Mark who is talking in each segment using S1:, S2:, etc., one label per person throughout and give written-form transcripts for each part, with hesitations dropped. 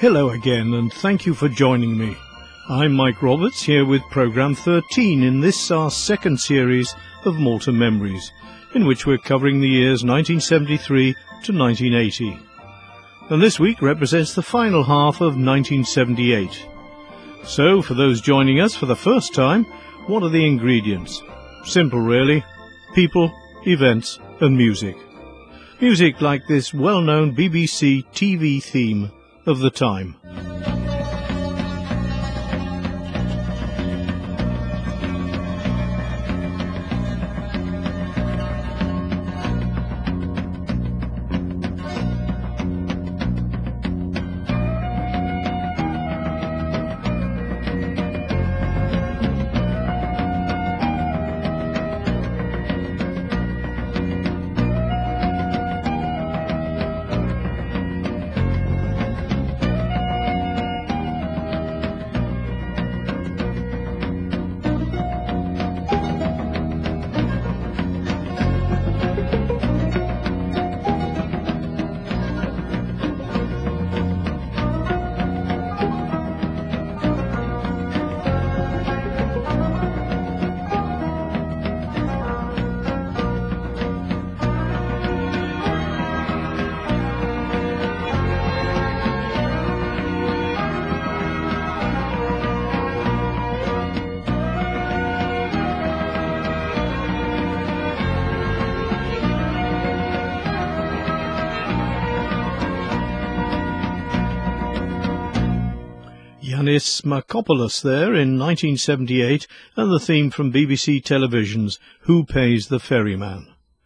S1: Hello again, and thank you for joining me. I'm Mike Roberts, here with Programme 13 in this, our second series of Malta Memories, in which we're covering the years 1973 to 1980. And this week represents the final half of 1978. So, for those joining us for the first time, what are the ingredients? Simple, really. People, events, and music. Music like this well-known BBC TV theme of the time. Yanis Markopoulos there in 1978, and the theme from BBC Television's Who Pays the Ferryman.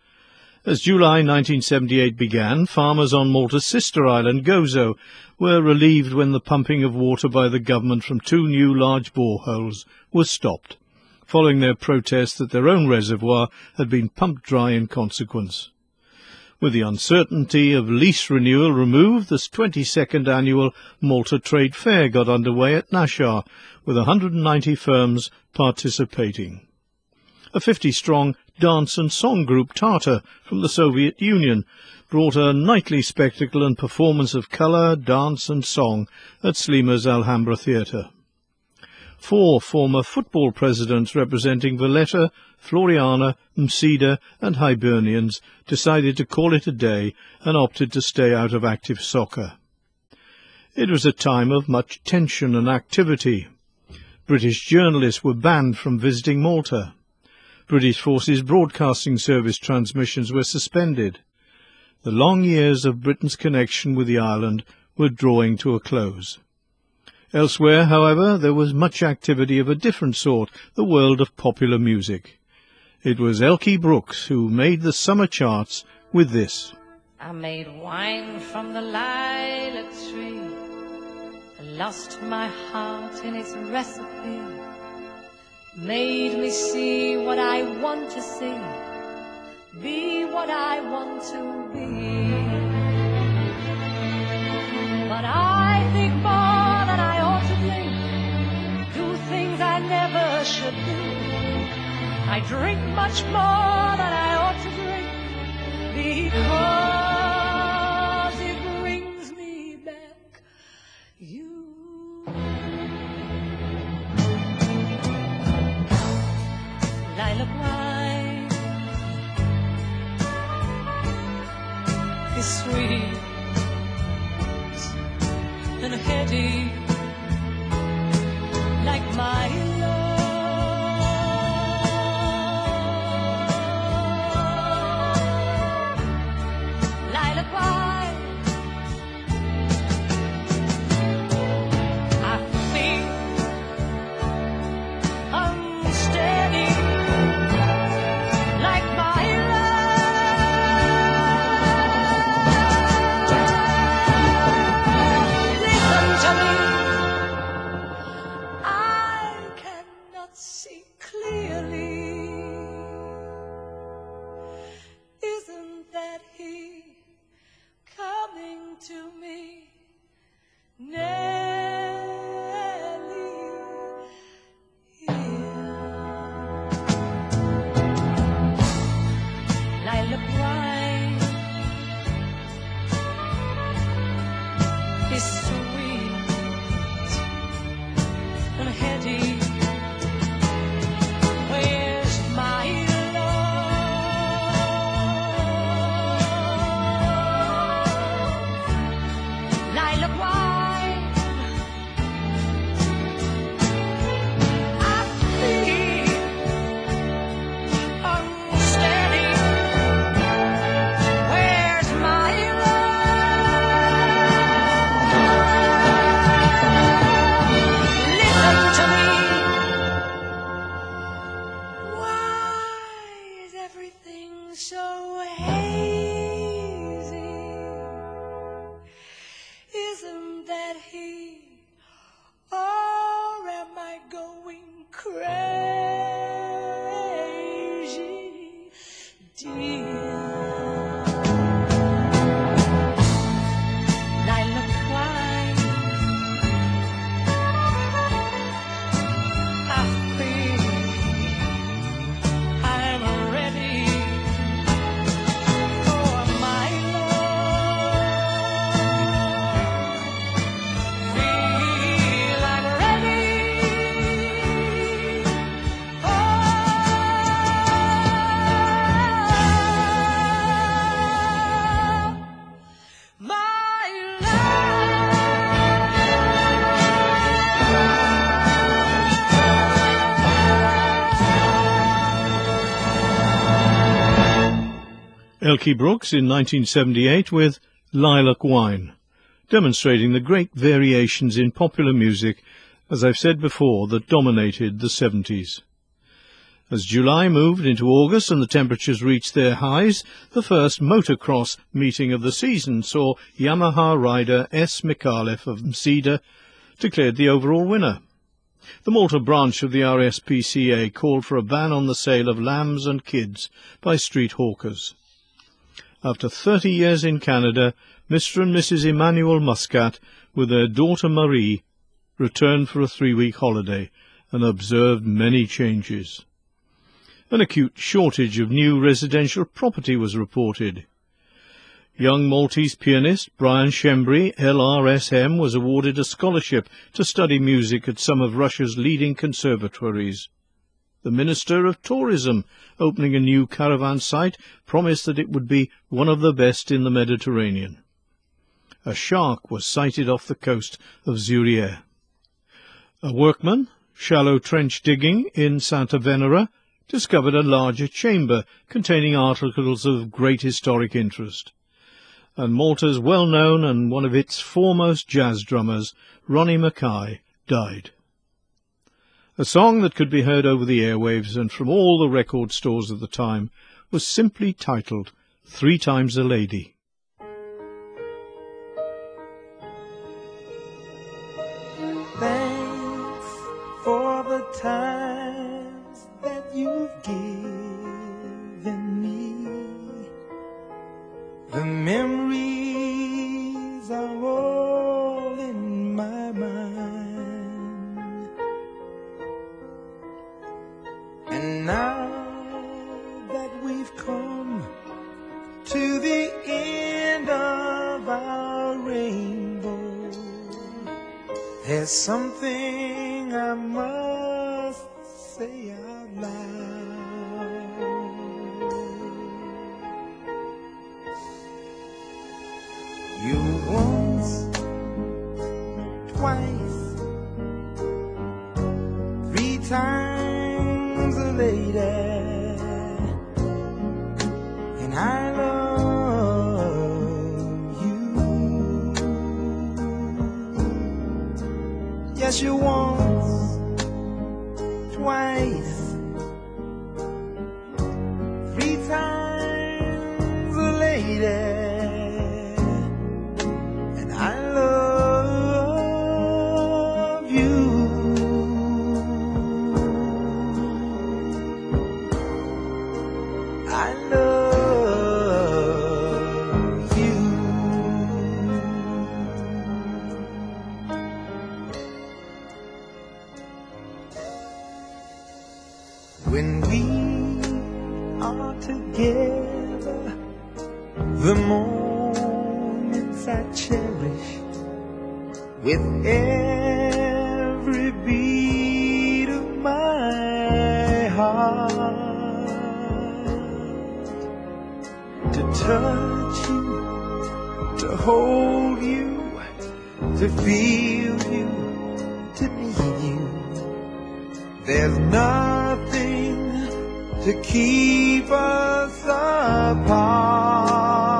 S1: As July 1978 began, farmers on Malta's sister island, Gozo, were relieved when the pumping of water by the government from two new large boreholes was stopped, following their protest that their own reservoir had been pumped dry in consequence. With the uncertainty of lease renewal removed, the 22nd annual Malta Trade Fair got underway at Nashar, with 190 firms participating. A 50-strong dance and song group, Tata, from the Soviet Union, brought a nightly spectacle and performance of colour, dance and song at Slima's Alhambra Theatre. 4 former football presidents representing Valletta, Floriana, Msida and Hibernians decided to call it a day and opted to stay out of active soccer. It was a time of much tension and activity. British journalists were banned from visiting Malta. British Forces Broadcasting Service transmissions were suspended. The long years of Britain's connection with the island were drawing to a close. Elsewhere, however, there was much activity of a different sort, the world of popular music. It was Elkie Brooks who made the summer charts with this.
S2: I made wine from the lilac tree, I lost my heart in its recipe, made me see what I want to see, be what I want to be. But I think more than I ought to think, do things I never should do. I drink much more than I ought to drink, because it brings me back you. Lilac wine is sweet and heady, like my love. Lilac wine, I feel unsteady, like my love. Listen to me. so hazy. Isn't that he? Or am I going crazy, dear? Lilac wine, I feel I'm ready for my love. Feel I'm ready for my
S1: Elkie Brooks in 1978 with Lilac Wine, demonstrating the great variations in popular music, as I've said before, that dominated the 70s. As July moved into August and the temperatures reached their highs, the first motocross meeting of the season saw Yamaha rider S. Micallef of Msida declared the overall winner. The Malta branch of the RSPCA called for a ban on the sale of lambs and kids by street hawkers. After 30 years in Canada, Mr. and Mrs. Emmanuel Muscat, with their daughter Marie, returned for a 3-week holiday and observed many changes. An acute shortage of new residential property was reported. Young Maltese pianist Brian Shembri, LRSM, was awarded a scholarship to study music at some of Russia's leading conservatories. The Minister of Tourism, opening a new caravan site, promised that it would be one of the best in the Mediterranean. A shark was sighted off the coast of Zurier. A workman, shallow trench digging in Santa Venera, discovered a larger chamber containing articles of great historic interest. And Malta's well-known and one of its foremost jazz drummers, Ronnie Mackay, died. A song that could be heard over the airwaves and from all the record stores of the time was simply titled 3 Times a Lady.
S3: Thanks for the times that you've given me. The memories are all in my mind. And now that we've come to the end of our rainbow, there's something I must say out loud. You once, twice, 3 times a lady, and I love you. Yes, you once, twice, 3 times a lady. When we are together, the moments I cherish with every beat of my heart. To touch you, to hold you, to feel you, to need you. There's nothing to keep us apart.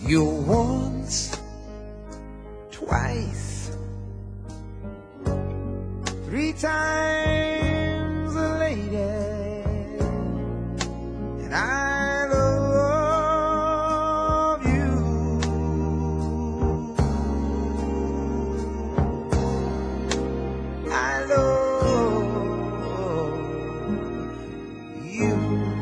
S3: You're once, twice, 3 times a lady, and I love you. I love you.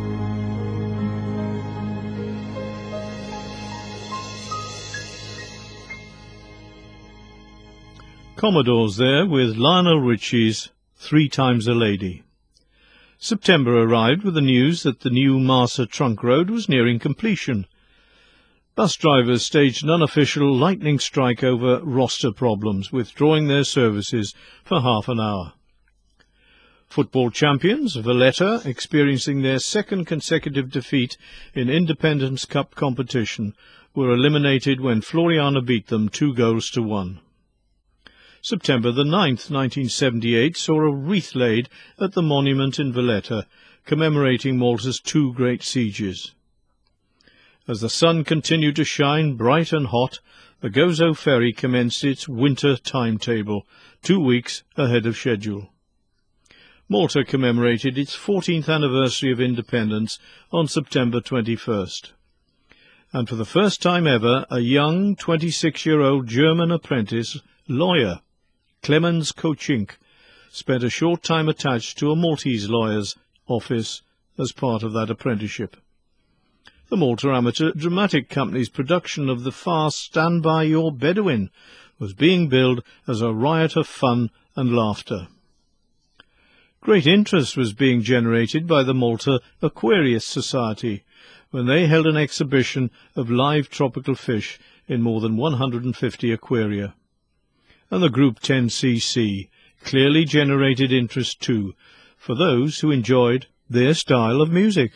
S1: Commodores there with Lionel Richie's 3 Times a Lady. September arrived with the news that the new Marsa Trunk Road was nearing completion. Bus drivers staged an unofficial lightning strike over roster problems, withdrawing their services for half an hour. Football champions Valletta, experiencing their 2nd consecutive defeat in Independence Cup competition, were eliminated when Floriana beat them 2-1. September the 9th, 1978, saw a wreath laid at the monument in Valletta, commemorating Malta's 2 great sieges. As the sun continued to shine bright and hot, the Gozo ferry commenced its winter timetable, 2 weeks ahead of schedule. Malta commemorated its 14th anniversary of independence on September 21st. And for the first time ever, a young 26-year-old German apprentice lawyer, Clemens Kochink, spent a short time attached to a Maltese lawyer's office as part of that apprenticeship. The Malta Amateur Dramatic Company's production of the farce Stand By Your Bedouin was being billed as a riot of fun and laughter. Great interest was being generated by the Malta Aquarius Society when they held an exhibition of live tropical fish in more than 150 aquaria. And the Group 10cc clearly generated interest too, for those who enjoyed their style of music.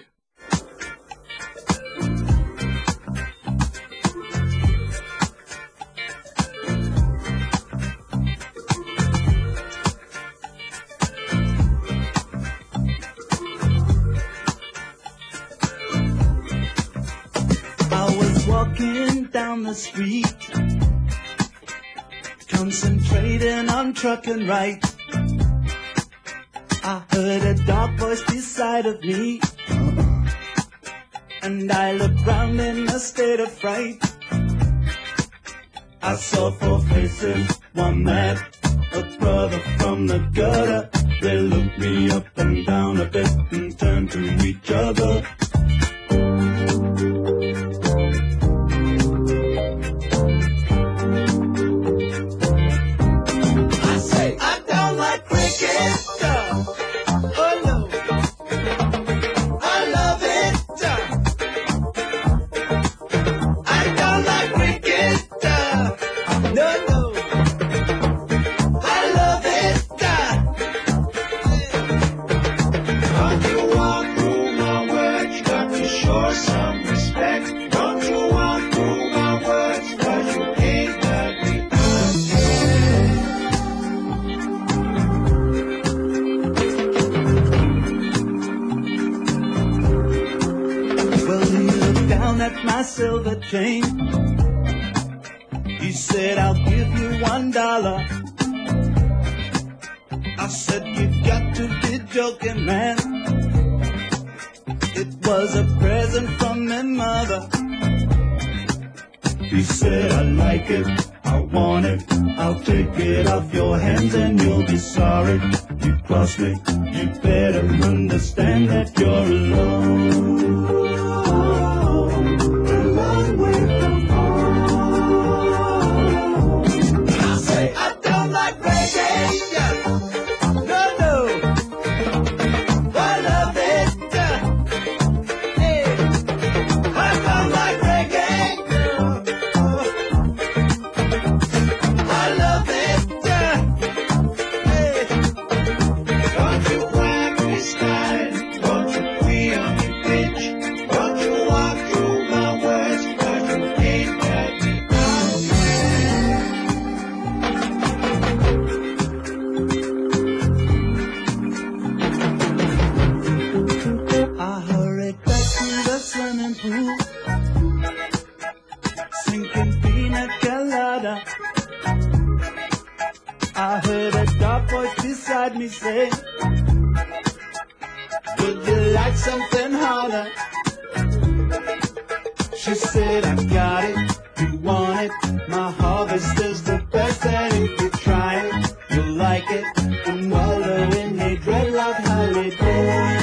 S3: I was walking down the street, concentrating on trucking right. I heard a dark voice beside of me, and I looked round in a state of fright. I saw 4 faces, one mad, a brother from the gutter. They looked me up and down a bit and turned to each other. My silver chain. He said, I'll give you $1. I said, you've got to be joking, man. It was a present from my mother. He said, I like it, I want it, I'll take it off your hands and you'll be sorry. You crossed me, you better understand that you're alone. beside me say, would you like something harder? She said, I got it, you want it, my harvest is the best, and if you try it, you'll like it, and wallow in a dreadlock holiday.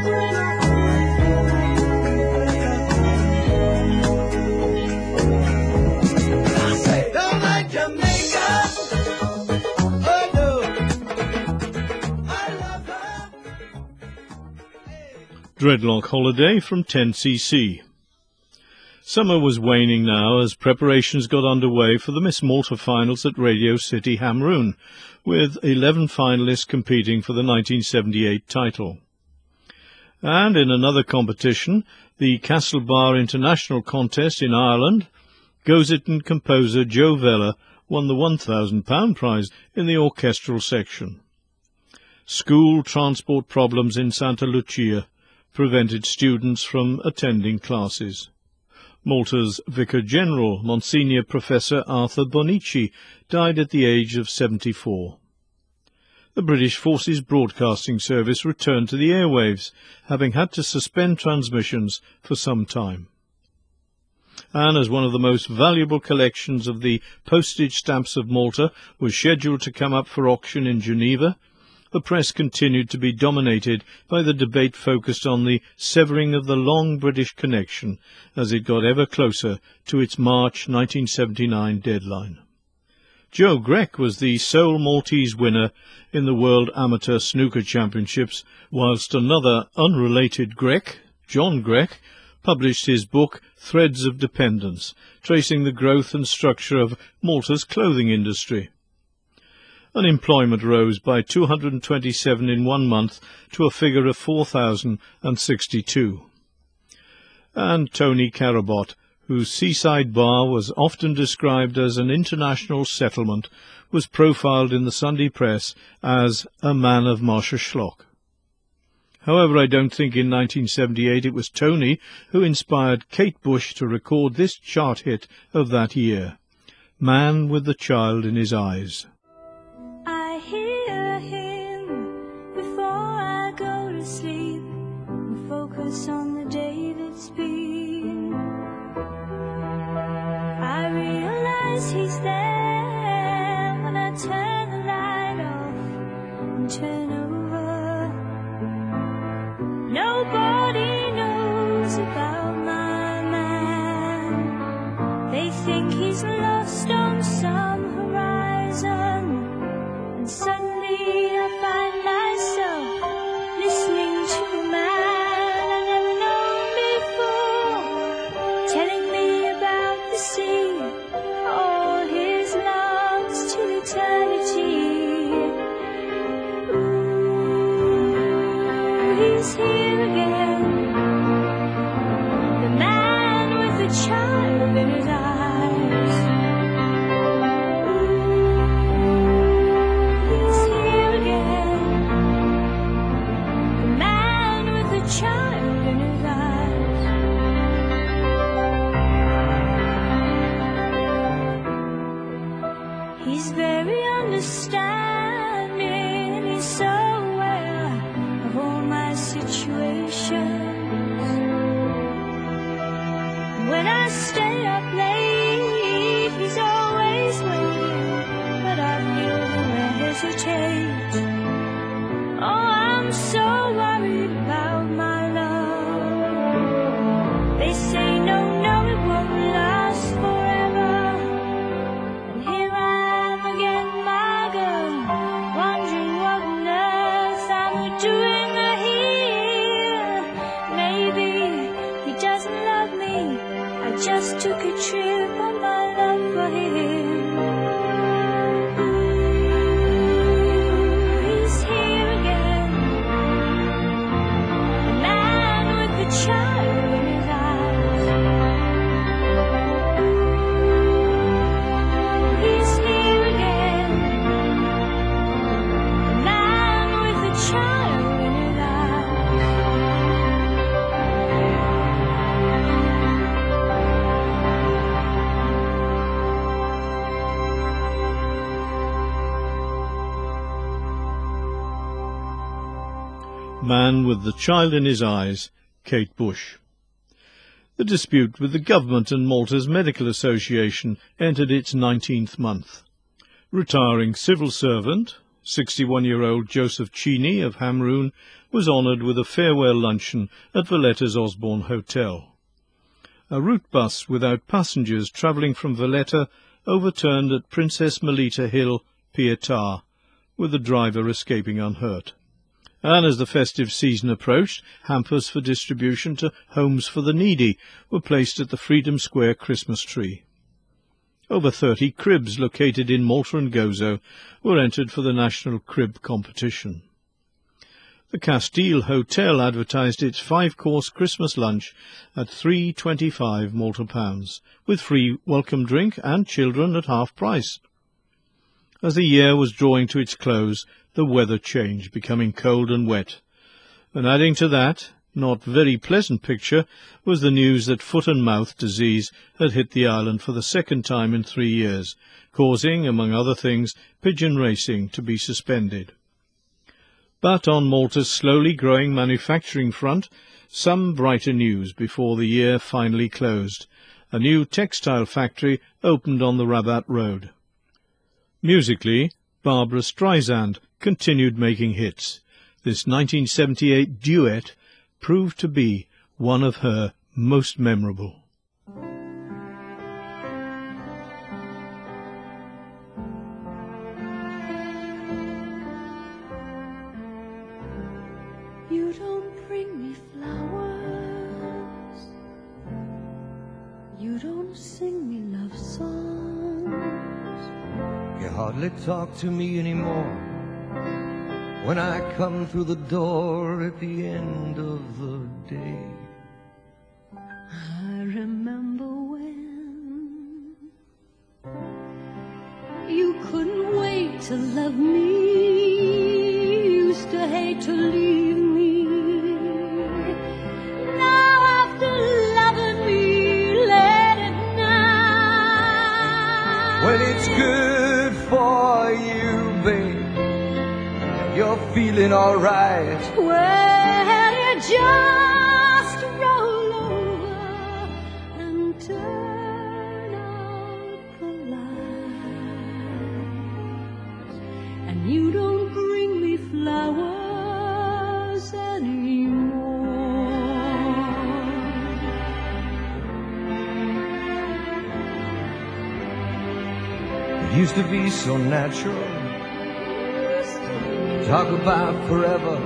S1: Dreadlock Holiday from 10cc. Summer was waning now as preparations got underway for the Miss Malta finals at Radio City Hamroon, with 11 finalists competing for the 1978 title. And in another competition, the Castlebar International Contest in Ireland, Gozitan composer Joe Vella won the £1,000 prize in the orchestral section. School transport problems in Santa Lucia prevented students from attending classes. Malta's Vicar-General, Monsignor Professor Arthur Bonici, died at the age of 74. The British Forces Broadcasting Service returned to the airwaves, having had to suspend transmissions for some time. And as one of the most valuable collections of the postage stamps of Malta was scheduled to come up for auction in Geneva, the press continued to be dominated by the debate focused on the severing of the long British connection as it got ever closer to its March 1979 deadline. Joe Grech was the sole Maltese winner in the World Amateur Snooker Championships, whilst another unrelated Grech, John Grech, published his book Threads of Dependence, tracing the growth and structure of Malta's clothing industry. Unemployment rose by 227 in 1 month to a figure of 4,062. And Tony Karabot, whose seaside bar was often described as an international settlement, was profiled in the Sunday press as a man of Marsha Schlock. However, I don't think in 1978 it was Tony who inspired Kate Bush to record this chart hit of that year, Man with the Child in His Eyes.
S4: I hear him before I go to sleep and focus on the day that's been. I realize he's there when I turn the light off and turn over. Nobody knows about my man. They think he's lost on some horizon. Suddenly I find myself listening to a man I've never known before, telling me about the sea, all his loves to eternity. Ooh, he's here again, the man with the child in his eyes. He's very understanding, he's so aware of all my situations. When I stay up late, he's always waiting, but I feel him hesitate. Oh, I'm so worried about my love. They say no, it won't last forever. And here I am again, my girl, wondering what on earth I'm doing here. Maybe he doesn't love me, I just took a trip on my love for him. He's here again, the man with the child in his eyes. He's here again, the man with the child in his eyes.
S1: Man with the Child in His Eyes, Kate Bush. The dispute with the government and Malta's Medical Association entered its 19th month. Retiring civil servant, 61-year-old Joseph Cheney of Hamroon, was honoured with a farewell luncheon at Valletta's Osborne Hotel. A route bus without passengers travelling from Valletta overturned at Princess Melita Hill, Pietà, with the driver escaping unhurt. And as the festive season approached, hampers for distribution to Homes for the Needy were placed at the Freedom Square Christmas tree. Over 30 cribs located in Malta and Gozo were entered for the National Crib Competition. The Castile Hotel advertised its 5-course Christmas lunch at £3.25 Malta pounds, with free welcome drink and children at half price. As the year was drawing to its close, the weather changed, becoming cold and wet. And adding to that, not very pleasant picture, was the news that foot and mouth disease had hit the island for the second time in 3 years, causing, among other things, pigeon racing to be suspended. But on Malta's slowly growing manufacturing front, some brighter news before the year finally closed. A new textile factory opened on the Rabat Road. Musically, Barbra Streisand continued making hits. This 1978 duet proved to be one of her most memorable.
S4: You don't bring me flowers, you don't sing me love songs,
S5: you hardly talk to me anymore when I come through the door at the end of the day.
S4: I remember when you couldn't wait to love me, used to hate to leave me. Now after loving me late at night,
S5: When it's good for you, babe, you're feeling alright.
S4: well, you just roll over and turn out the lights, and you don't bring me flowers anymore.
S5: It used to be so natural, talk about forever,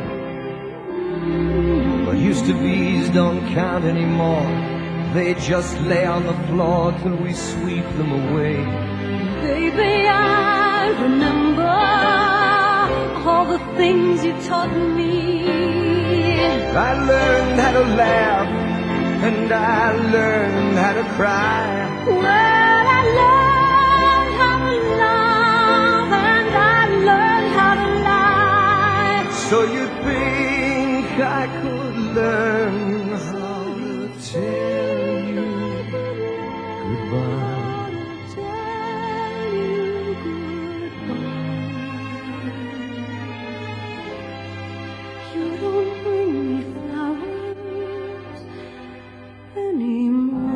S5: but used to be's don't count anymore. They just lay on the floor till we sweep them away.
S4: Baby, I remember all the things you taught me.
S5: I learned how to laugh and I learned how to cry.
S4: Well, I learned how to love and I learned how to lie.
S5: So you think I could learn how to tell you goodbye?
S4: Tell you goodbye. You don't bring me flowers anymore.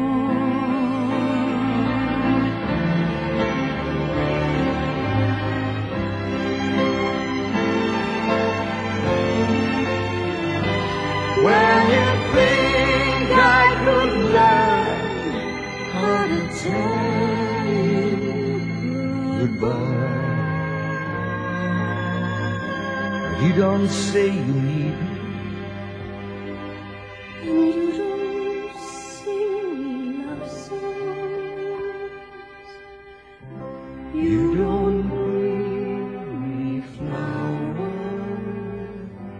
S5: When you think I could learn
S4: How to tell you
S5: goodbye, you don't say you need me.
S4: and you don't sing me love songs.
S5: You don't bring me flowers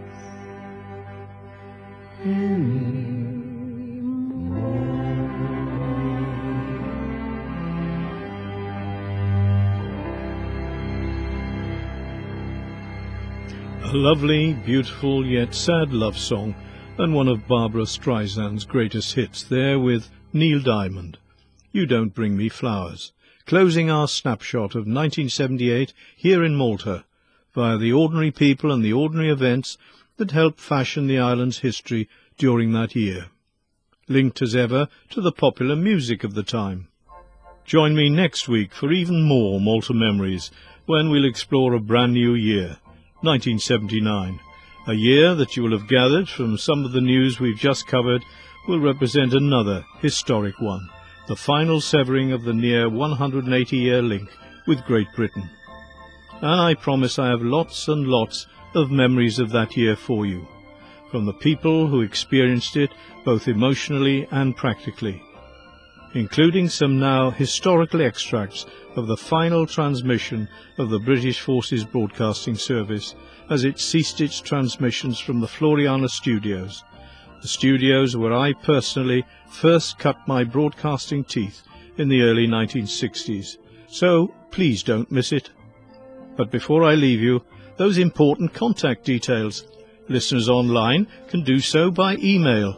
S1: A lovely, beautiful, yet sad love song, and one of Barbra Streisand's greatest hits, there with Neil Diamond, You Don't Bring Me Flowers, closing our snapshot of 1978 here in Malta, via the ordinary people and the ordinary events that helped fashion the island's history during that year, linked as ever to the popular music of the time. Join me next week for even more Malta memories, when we'll explore a brand new year, 1979, a year that you will have gathered from some of the news we've just covered will represent another historic one, the final severing of the near 180-year link with Great Britain. And I promise I have lots and lots of memories of that year for you, from the people who experienced it both emotionally and practically, including some now historical extracts of the final transmission of the British Forces Broadcasting Service as it ceased its transmissions from the Floriana studios, the studios where I personally first cut my broadcasting teeth in the early 1960s. So please don't miss it. But before I leave you, those important contact details. Listeners online can do so by email,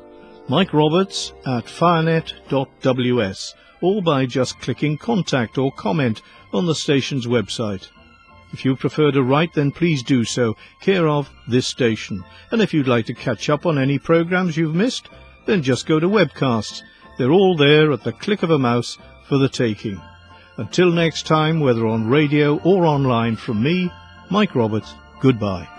S1: mikeroberts@firenet.ws, or by just clicking contact or comment on the station's website. If you prefer to write, then please do so, care of this station. And if you'd like to catch up on any programs you've missed, then just go to webcasts. They're all there at the click of a mouse for the taking. Until next time, whether on radio or online, from me, Mike Roberts, goodbye.